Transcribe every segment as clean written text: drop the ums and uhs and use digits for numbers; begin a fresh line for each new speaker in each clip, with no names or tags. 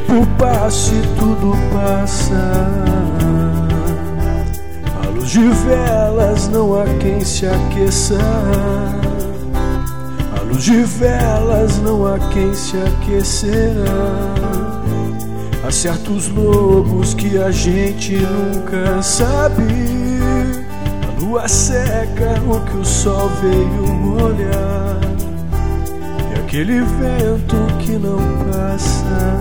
tempo passa e tudo passa. À luz de velas não há quem se aqueça. À luz de velas não há quem se aquecerá. Há certos lobos que a gente nunca sabe. A lua seca o que o sol veio molhar. E aquele vento que não passa.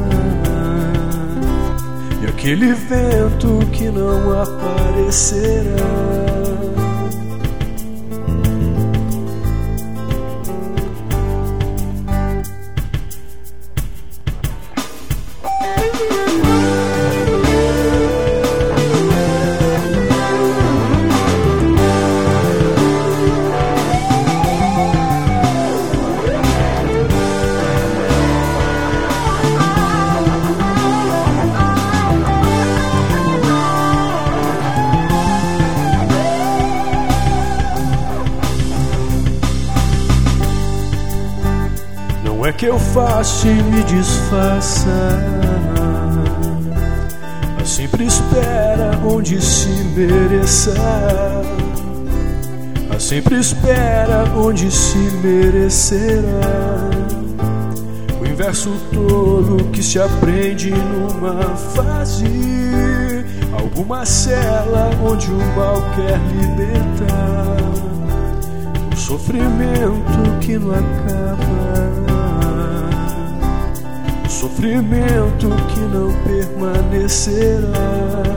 E aquele vento que não aparecerá. Não é que eu faça e me desfaça. Mas sempre espera onde se mereça. Mas sempre espera onde se merecerá. O inverso tolo que se aprende numa fase. Alguma cela onde o mal quer libertar. O sofrimento que não acaba. Sofrimento que não permanecerá.